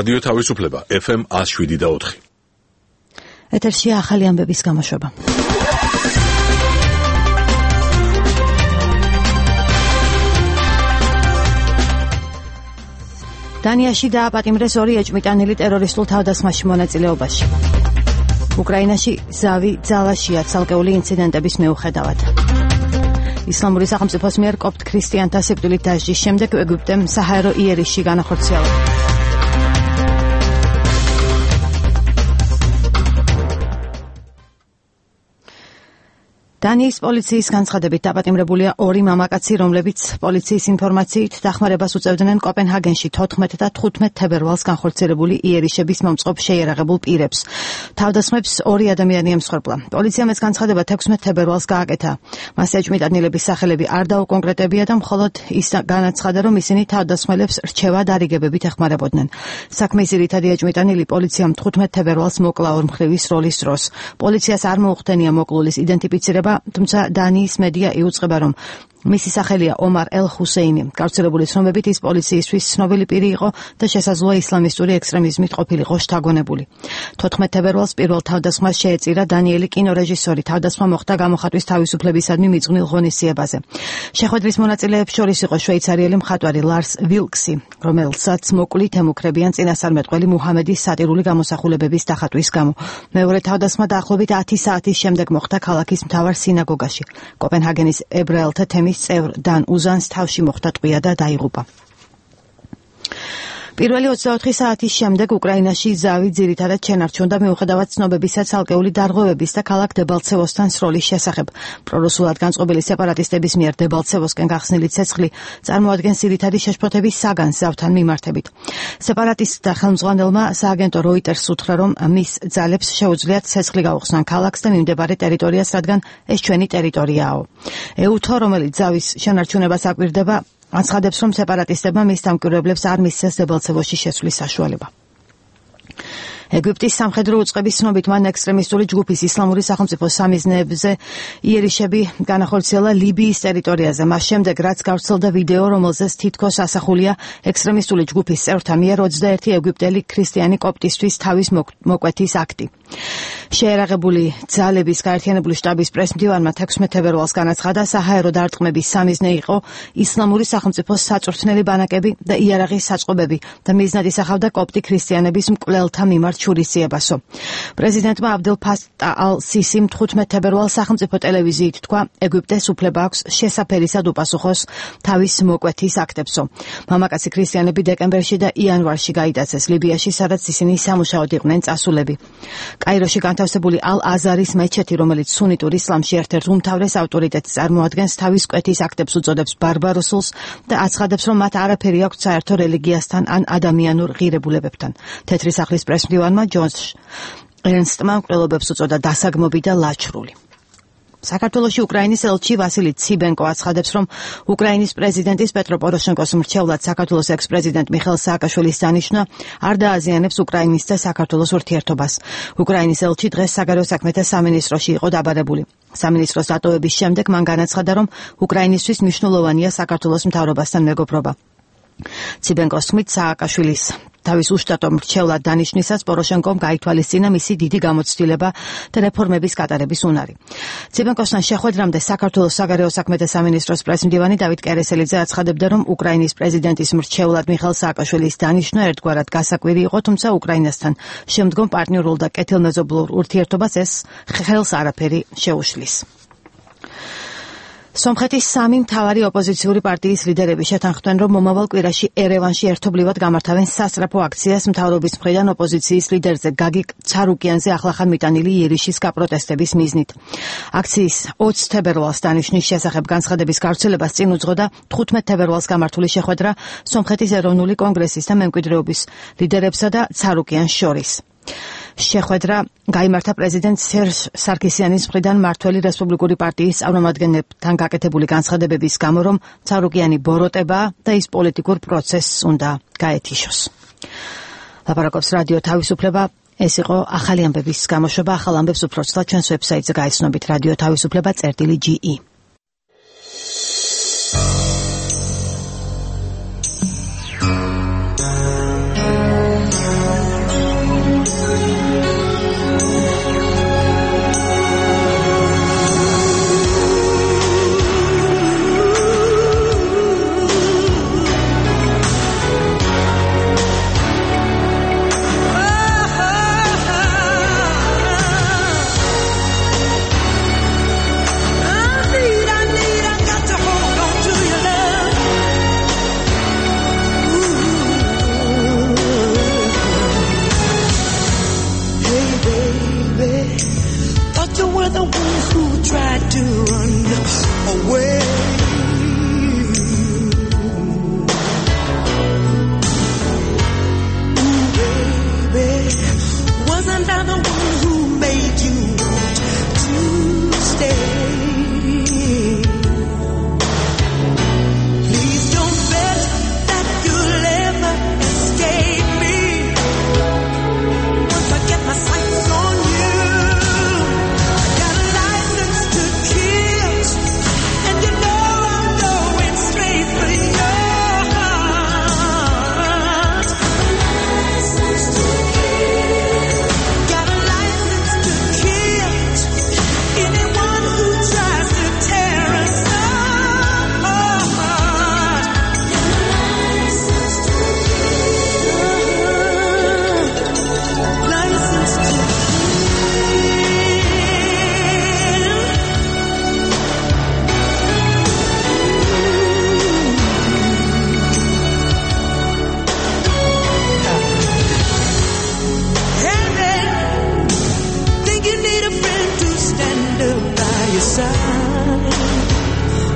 რადიო თავისუფლება FM 107.4. ეთერშია ახალი ამბების გამოშვება. დანიაში დააპატიმრეს 2 ეჭვმიტანილი ტერორისტულ თავდასხმაში მონაწილეობაში. უკრაინაში ზავი ძალაშია ცალკეული ინციდენტების მიუხედავად. ისლამური სახელმწიფოს მიერ კოპტ ქრისტიანთა სიკვდილით დასჯის შემდეგ ეგვიპტემ საჰაერო იერიშში განახორციელა. დანიის პოლიციის განცხადებით დაპატიმრებულია 2 მამაკაცი, რომლებიც პოლიციის ინფორმაციით დახმარებას უწევდნენ კოპენჰაგენში 14 და 15 თებერვალს განხორციელებული იერიშების მომწყობ შეიარაღებულ პირებს. თავდასხმებს 2 ადამიანი ემსხვერპლა. პოლიციამ ეს განცხადება 16 თებერვალს გააკეთა. მას ეჭვმიტანილების სახელები არ დაუკონკრეტებია და მხოლოდ ის განაცხადა, რომ ისინი თავდასხმელებს რჩევად არიგებებით ეხმარებოდნენ. საქმის ძირითადი ეჭვმიტანილი პოლიციამ 15 თებერვალს მოკლა ორმხრივის როლის დროს. პოლიციას არ მოუხდენია მოკლულის იდენტიფიცირება, თუმცა დანიის მედია იუწყება, რომ მისი სახელია ომარ ელ-ჰუსეინი. გავრცელებული ცნობებით ის პოლიციისთვის ცნობილი პირი იყო და შესაძლოა ისლამისტური ექსტრემიზმით ყოფილიყო შთაგონებული. 14 თებერვალს პირველ თავდასხმას შეეწირა დანიელი კინორეჟისორი. თავდასხმა მოხდა გამოხატვის თავისუფლებისადმი მიძღვნილ ღონისძიებაზე. შეხვედრის მონაწილეებს შორის იყო შვეიცარიელი მხატვარი ლარს ვილკსი, რომელსაც მოკლით ემუქრებიან წინასწარმეტყველი მუჰამედის სატირული გამოსახულებების დახატვის გამო. მეორე თავდასხმა დაახლოებით 10 საათის შემდეგ მოხდა ქალაქის მთავარ სინაგოგაში. კოპენჰაგენის ებრაელთა თემის წევრ დან უზანს თავში მოხდა ტყვია და დაიღუპა. პირველი 24 საათის შემდეგ უკრაინაში ზავი ძირითადად შენარჩუნდა მიუხედავად ცნობებისა ცალკეული დარღვევების და ქალაქ დებალცევოსთან სროლის შესახებ. პრორუსულად განწყობილი სეპარატისტების მიერ დებალცევოსკენ გახსნილი ცეცხლი წარმოადგენს ძირითადი შეშფოთების საგანს ზავთან მიმართებით. სეპარატისტთა ხელმძღვანელმა სააგენტო როიტერს უთხრა, რომ მის ძალებს შეუძლიათ ცეცხლი გაუხსნან ქალაქს და მიმდებარე ტერიტორიას, რადგან ეს ჩვენი ტერიტორიაა. ეუთო, რომელიც ზავის შენარჩუნებას აკვირდება, განცხადებს, რომ სეპარატისტებმა მის დამკვირვებლებს არ მისცეს დებალცევოსში შესვლის საშუალება. ეგვიპტის სამხედრო უწყების ცნობით მან ექსტრემისტული ჯგუფის ისლამური სახელმწიფოს სამიზნეებზე იერიშები განახორციელა ლიბიის ტერიტორიაზე. მას შემდეგ, რაც გავრცელდა ვიდეო, რომელზეც თითქოს ასახულია ექსტრემისტული ჯგუფის წევრთა მიერ 21 ეგვიპტელი ქრისტიანი კოპტისთვის თავის მოკვეთის აქტი. შეერაღებული ძალების გაერთიანებული შტაბის პრესმდივანმა 16 თებერვალს განაცხადა, საჰაერო დარტყმების სამიზნე იყო ისლამური სახელმწიფოს საწვრთნელი ბანაკები და იარაღის საწყობები და მიზნად ისახავდა კოპტი ქრისტიანების მკვლელთა მიმართ შურისძიებასო. პრეზიდენტმა აბდელ ფატაჰ ალ-სისიმ 15 თებერვალს სახელმწიფო ტელევიზიით თქვა, ეგვიპტეს უფლება აქვს შესაფერისად უპასუხოს თავის მოკვეთის აქტებსო. მამაკაცი ქრისტიანები დეკემბერში და იანვარში გაიტაცეს ლიბიაში, სადაც ისინი სამუშაოდ იყვნენ წასულები. კაიროში განთავსებული ალ-აზარის მეჩეთი, რომელიც სუნიტურ ისლამში ერთ-ერთ უმთავრეს ავტორიტეტს წარმოადგენს, თავის კვეთის აქტებს უწოდებს ბარბაროსულს და აცხადებს, რომ მათ არაფერი აქვთ საერთო რელიგიასთან ან ადამიანურ ღირებულებებთან. თეთრი სახლის პრესმდივანმა ჯონს ერნსტმა მკვლელობებს უწოდა დასაგმობი და ლაჩრული. საქართველოში უკრაინის ელჩი ვასილი ციბენკო აცხადებს, რომ უკრაინის პრეზიდენტის პეტრო პოროშენკოს მრჩევლად საქართველოს ექს-პრეზიდენტ მიხეილ სააკაშვილის დანიშვნა არ დააზიანებს უკრაინის და საქართველოს ურთიერთობას. უკრაინის ელჩი დღეს საგარეო საქმეთა სამინისტროში იყო დაბადებული. სამინისტროს დატოვების შემდეგ მან განაცხადა, რომ უკრაინისთვის მნიშვნელოვანია საქართველოს მთავრობასთან მეგობრობა. ციბენკოს თქმით, სააკაშვილის თავის უშტატო მრჩევლად დანიშნისას პოროშენკომ გაითვალისწინა მისი დიდი გამოცდილება და რეფორმების გატარების უნარი. ციბენკოსთან შეხვედრამდე საქართველოს საგარეო საქმეთა სამინისტროს პრესმდივანი დავით კერესელიძე აცხადებდა, რომ უკრაინის პრეზიდენტის მრჩევლად მიხეილ სააკაშვილის დანიშვნა ერთგვარად გასაკვირი იყო, თუმცა უკრაინასთან შემდგომ პარტნიორულ და კეთილმეზობლურ ურთიერთობას ეს ხელს არაფერი შეუშლის. სომხეთის 3 მთავარი ოპოზიციური პარტიის ლიდერები შეთანხმდნენ, რომ მომავალ კვირაში ერევანში ერთობლივად გამართავენ სასწრაფო აქციას მთავრობის მხრიდან ოპოზიციის ლიდერზე გაგიკ ცარუკიანზე ახლახან მიტანილი იერიშის გაპროტესტების მიზნით. აქციის 20 თებერვალს დანიშნის შესახებ განცხადების გავრცელებას წინ უძღოდა 15 თებერვალს გამართული შეხვედრა სომხეთის ეროვნული კონგრესის და მემკვიდრეობის ლიდერებსა და ცარუკიანს შორის. შეხვედრა გაიმართა პრეზიდენტ სერჟ სარქისიანის მხრიდან მმართველი რესპუბლიკური პარტიის წარმომადგენლებთან გაკეთებული განცხადებების გამო, რომ ცარუკიანი ბოროტებაა და ის პოლიტიკურ პროცესს უნდა გაეთიშოს. ლაპარაკობს რადიო თავისუფლება. ეს იყო ახალი ამბების გამოშვება. ახალ ამბებს უფრო ცოტა ჩვენს ვებსაიტზე გაიცნობით რადიო თავისუფლება.ge.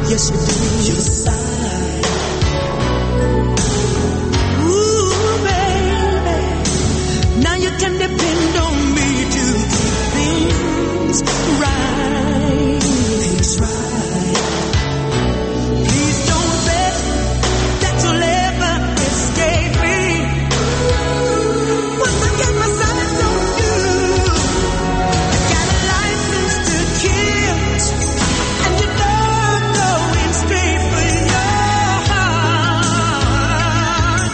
Yes, you do. You sigh. Ooh, baby. Now you can depend on me to keep things right. Things right. Please don't bet that you'll ever escape me. Once I get my sights on you, I got a license to kill, and you know I'm going straight for your heart.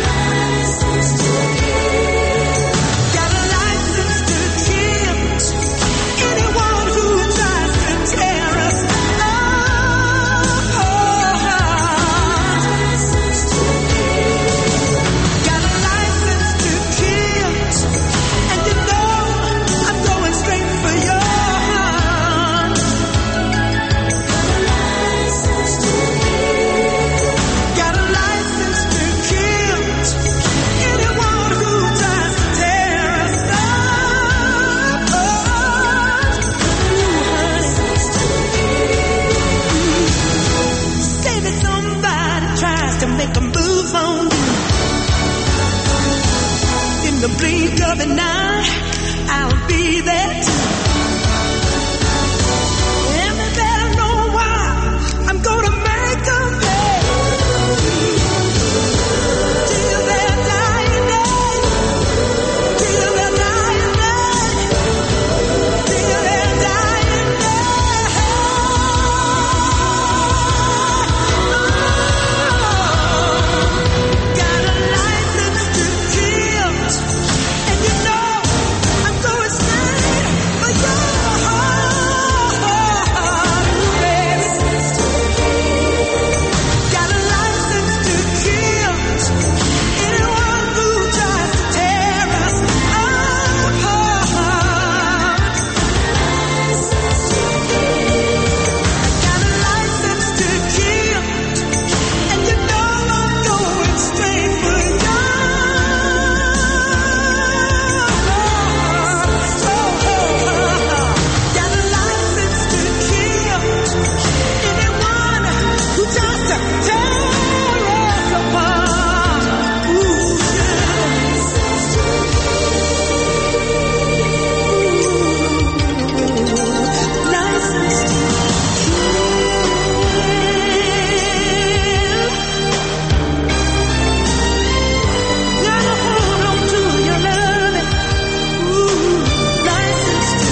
Got a license to kill anyone who tries to tear us apart. Got a license to kill, and you know I'm going straight for your heart. Got a license to kill anyone who tries to tear us apart. Say that somebody tries to make a move on you. In the blink of an eye, I'll be there too. And they better know why I'm gonna make them pay. Till their dying day. Till their dying day. Till their dying day. Got a license to kill, and you know I'm going straight for your heart, baby. Got a license to kill anyone who tries to tear us apart. Got a license to kill, and you know I'm going straight for your heart. Got a license to kill anyone who tries to tear us apart. Ooh, license to kill. Gotta hold on to your loving. Ooh, license to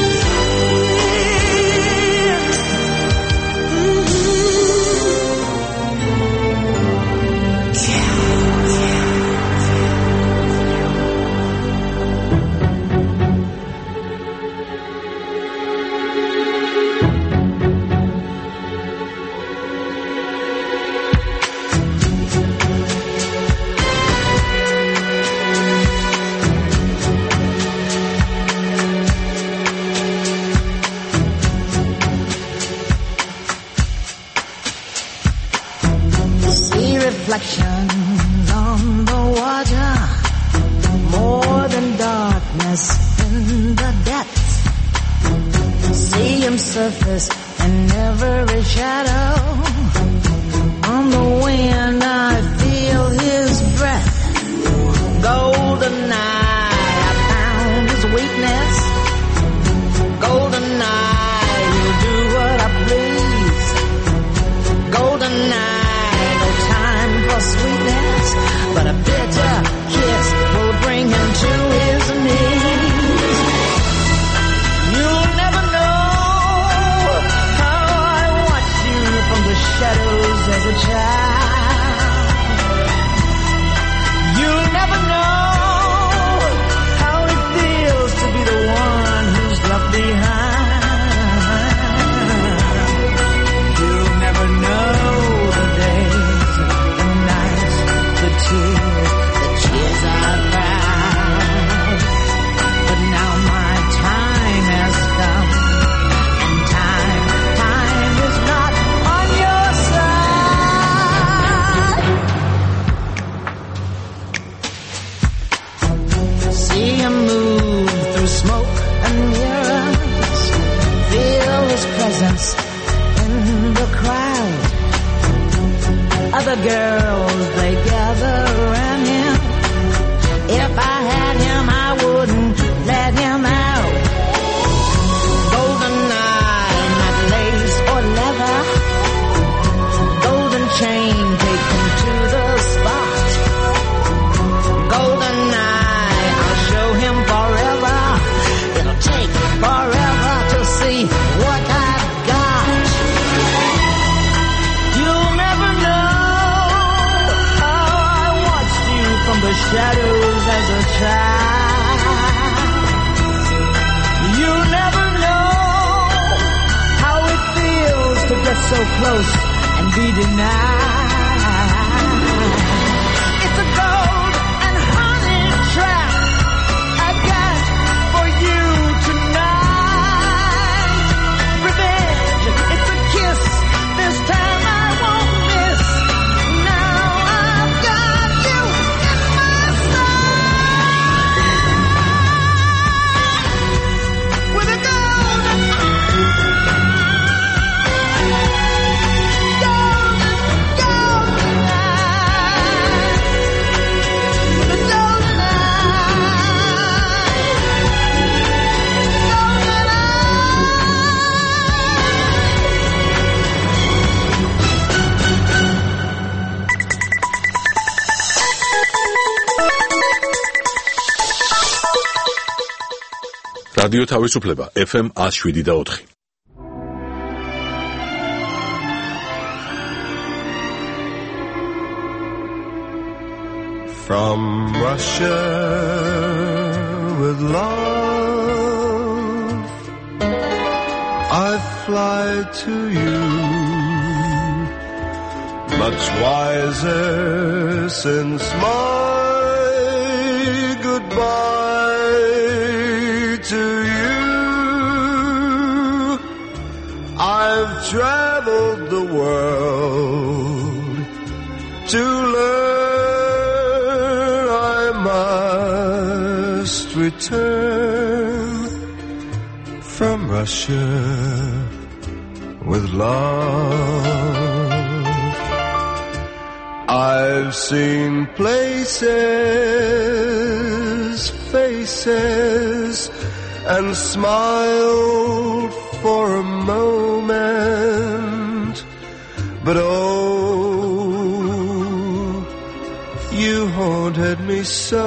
See reflections on the water, more than darkness in the depths. See him surface in every shadow. On the wind I feel his breath. Golden eye, I found his weakness. Golden eye, he'll do what I please. Golden eye, no time for sweetness, but a bitter kiss will bring him to his knees. You'll never know how I watch you other girls, they gather around him. If I had him, I wouldn't let him out. Golden eye, not lace or leather. Golden chain, take him to the spot. Golden eye, I'll show him forever. It'll take forever to see what I've got. You'll never know how I watched you from the shadows as a child. You'll never know how it feels to get so close and be denied. It's a gold and honey trap I've got for you tonight. Revenge, it's a kiss. This time I won't miss. Now I've got you in my sight. With a golden რადიო თავისუფლება FM 107.4. From Russia with love, I fly to you, much wiser since my goodbye to you. I've traveled the world to learn I must return from Russia with love. I've seen places, faces, and smiled for a moment, but oh, you haunted me so.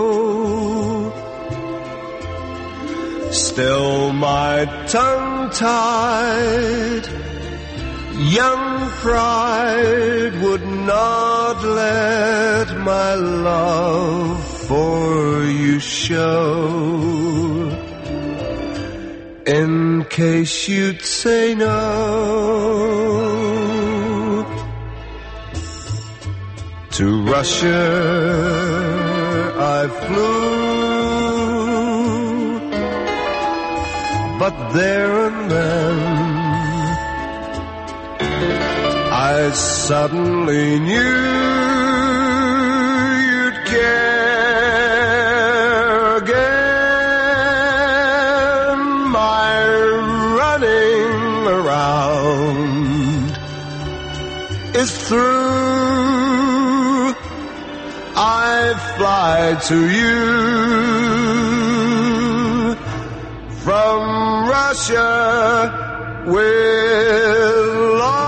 Still my tongue-tied young pride would not let my love for you show. In case you'd say no, to Russia I flew, but there and then I suddenly knew you'd care again. My running around is through. I fly to you from Russia with love.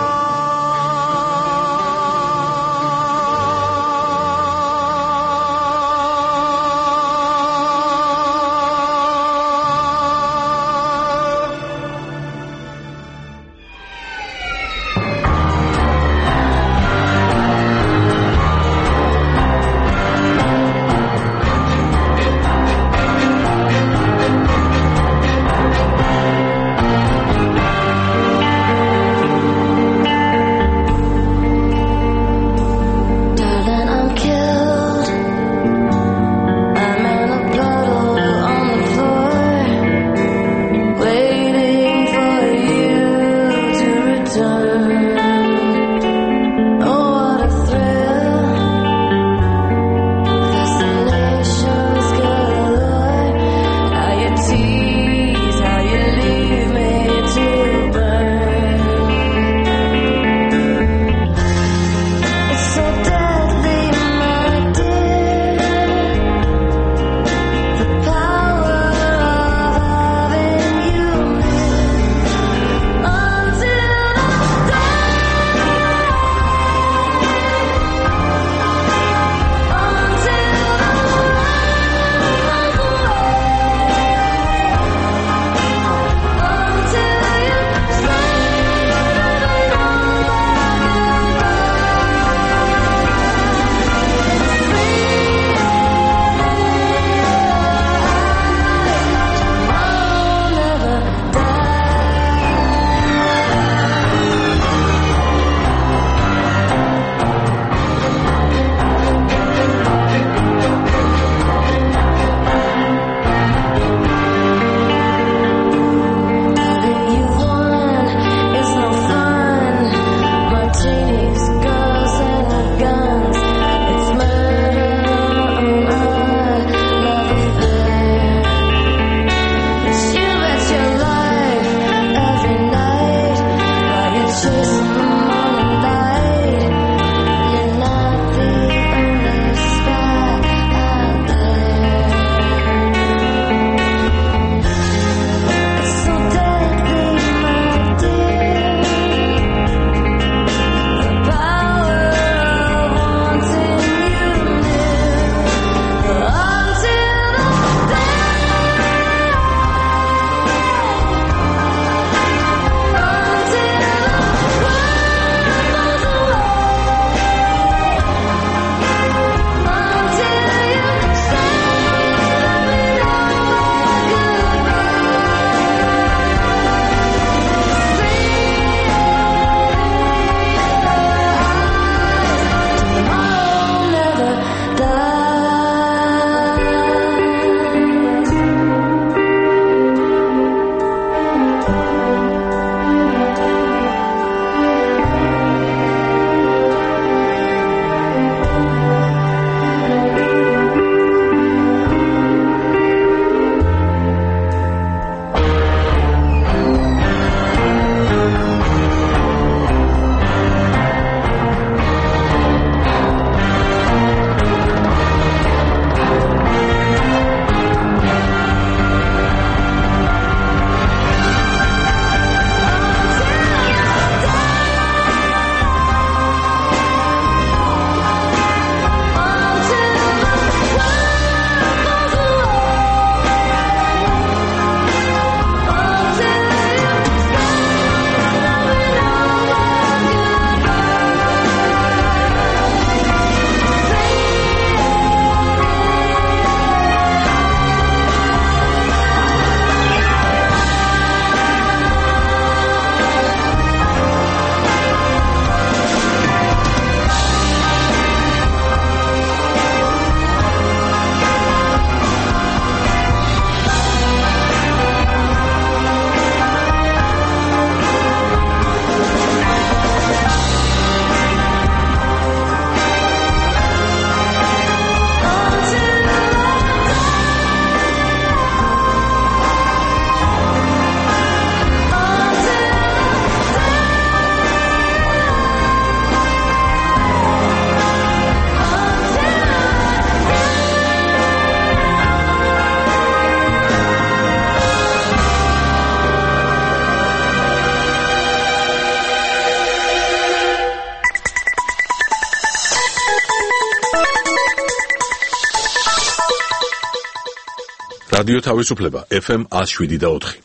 რადიო თავისუფლება FM 107.4.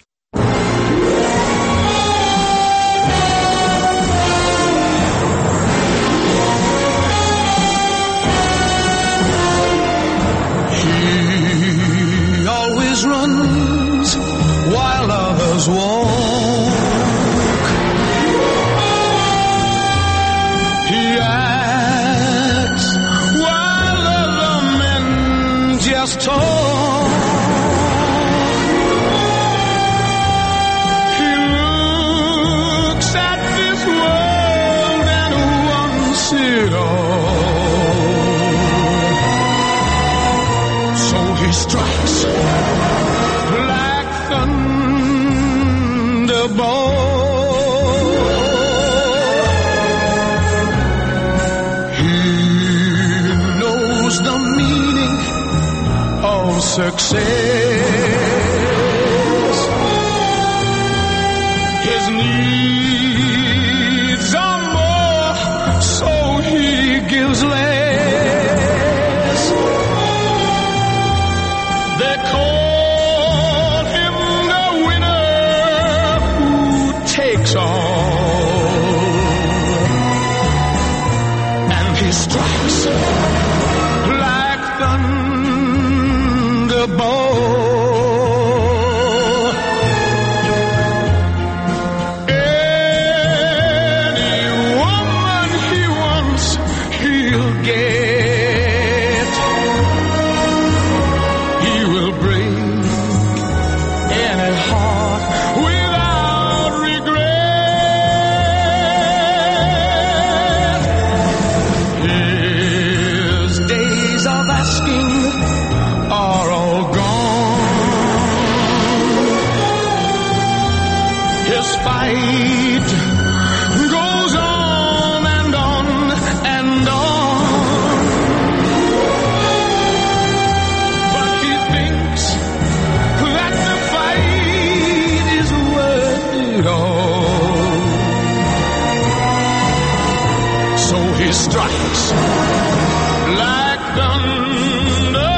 He always runs while others walk. He acts while other men just talk. He looks at this world and wants it all. So he strikes like thunderbolt. He knows the meaning of success. His needs are more, so he gives less. They call him the winner who takes all. And he strikes like thunderbolt. Any woman he wants, he'll get. He will break any heart without regret. so he strikes like thunder.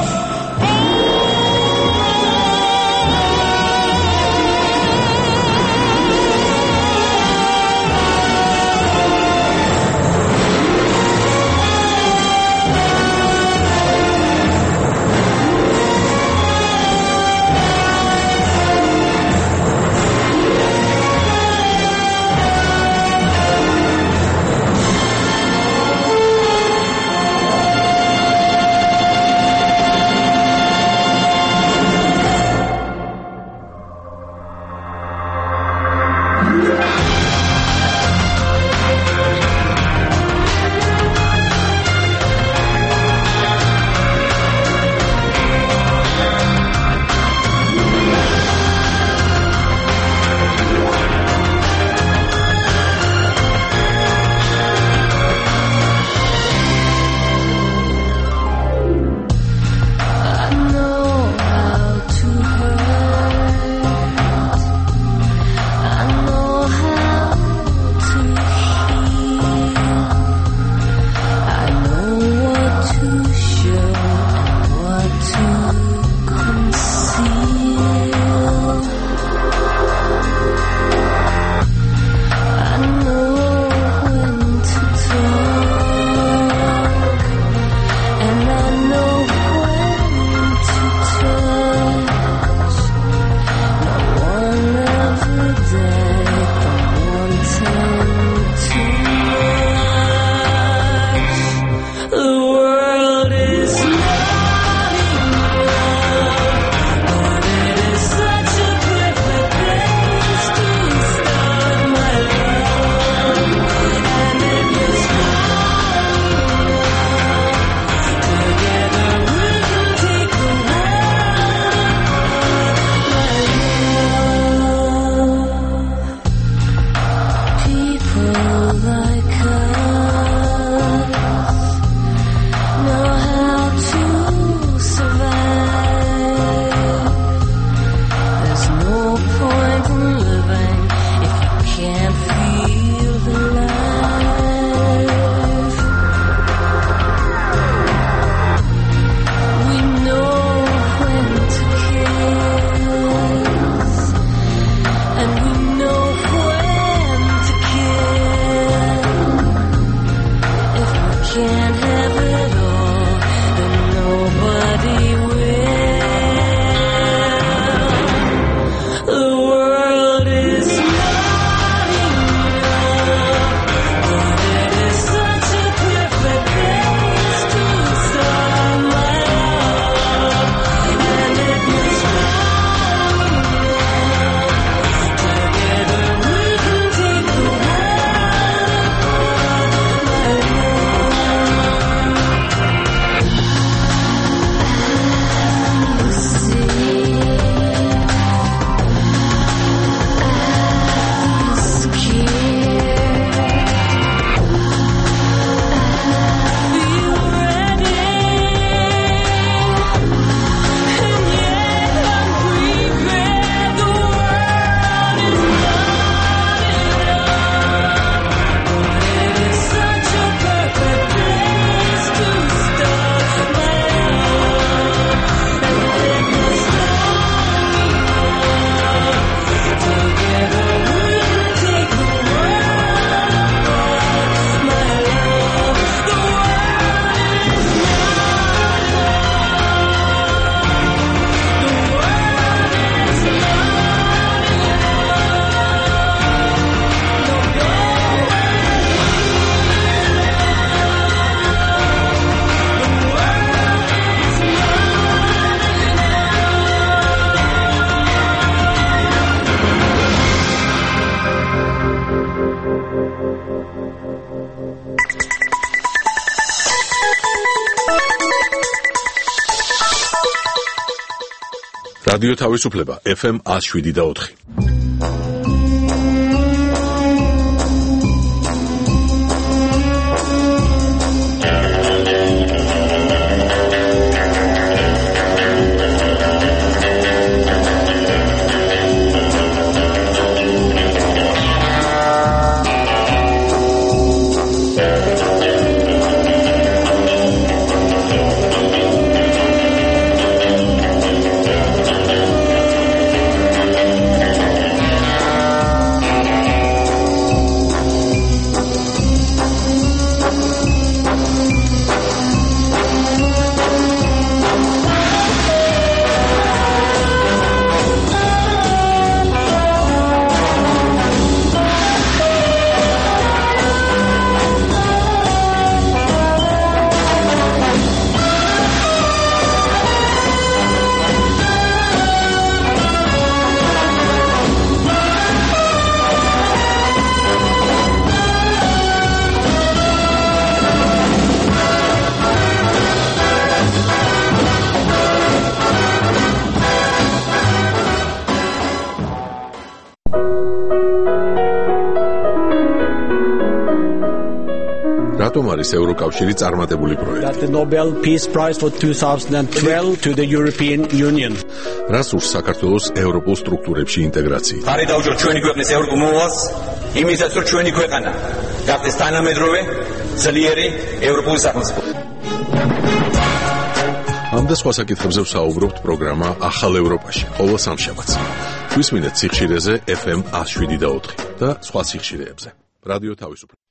რადიო თავისუფლება FM 107.4. რატომ არის ევროკავშირი წარმატებული პროექტი? That the Nobel Peace Prize for 2012 to the European Union. რას ურს საქართველოს ევროპულ სტრუქტურებში ინტეგრაცია? ხარი დაუჭიროთ ჩვენი ქვეყნის ევროპულ მოვალს, იმისაც რომ ჩვენი ქვეყანა გახდეს თანამედროვე, ძლიერი ევროპული სახელმწიფო. ამ და სხვა საკითხებზე ვსაუბრობთ პროგრამა ახალ ევროპაში, ყოველ სამშაბათს. გვისმინეთ სიხშირეზე FM 107.4 და სხვა სიხშირეებზე. რადიო თავისუფლება.